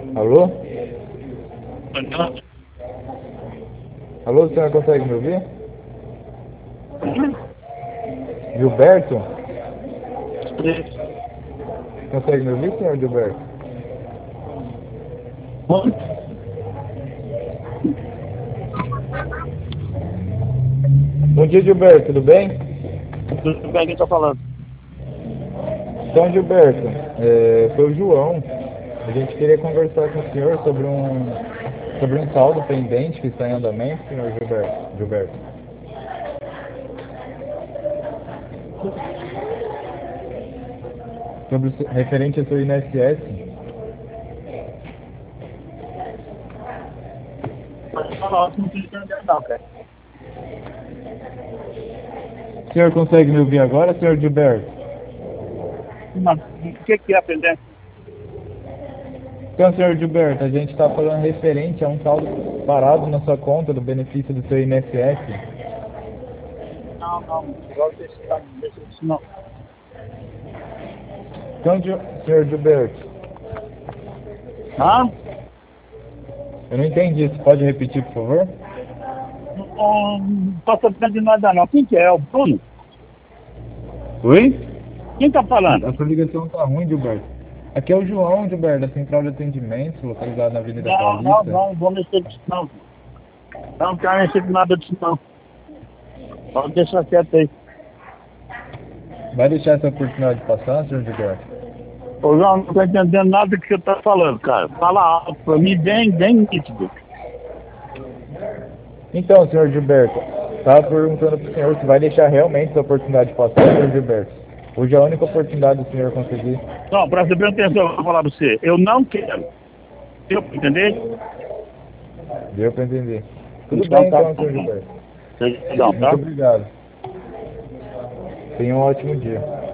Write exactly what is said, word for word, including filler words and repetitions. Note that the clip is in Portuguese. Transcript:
Alô? Alô, o senhor consegue me ouvir? Gilberto? Consegue me ouvir, senhor Gilberto? Bom dia, Gilberto, tudo bem? Tudo bem, quem tá falando? Então, Gilberto, é, foi o João. A gente queria conversar com o senhor sobre um, sobre um saldo pendente que está em andamento, senhor Gilberto. Gilberto. Sobre o se- referente ao seu I N S S. Pode falar, não tem entender não, cara. O senhor consegue me ouvir agora, senhor Gilberto? Mas o que que é a pendência? Então, senhor Gilberto, a gente está falando referente a um saldo parado na sua conta do benefício do seu I N S S. Não, não, agora deixa tá, deixa isso não. Então, Gil- senhor Gilberto, Ah? eu não entendi isso. Pode repetir, por favor? Não, não tô sabendo de nada não. Quem que é? É o Bruno? Oi? Quem tá falando? A sua ligação tá ruim, Gilberto. Aqui é o João, Gilberto, da Central de Atendimento, localizado na Avenida Não, não, Paulista. não, vou mexer disso não. Não quero mexer com nada disso não. Pode deixar quieto aí. Vai deixar essa oportunidade passar, senhor Gilberto? Ô João, não tô entendendo nada do que você tá falando, cara. Fala alto pra mim, bem, bem nítido. Então, senhor Gilberto, estava perguntando para o senhor se vai deixar realmente essa oportunidade passar, senhor Gilberto. Hoje é a única oportunidade do senhor conseguir. Não, presta bem atenção, eu vou falar pra você. Eu não quero. Deu pra entender? Deu para entender. Tudo Então bem tá então, bom. senhor Gilberto. Não, Muito tá? obrigado. Tenha um ótimo dia.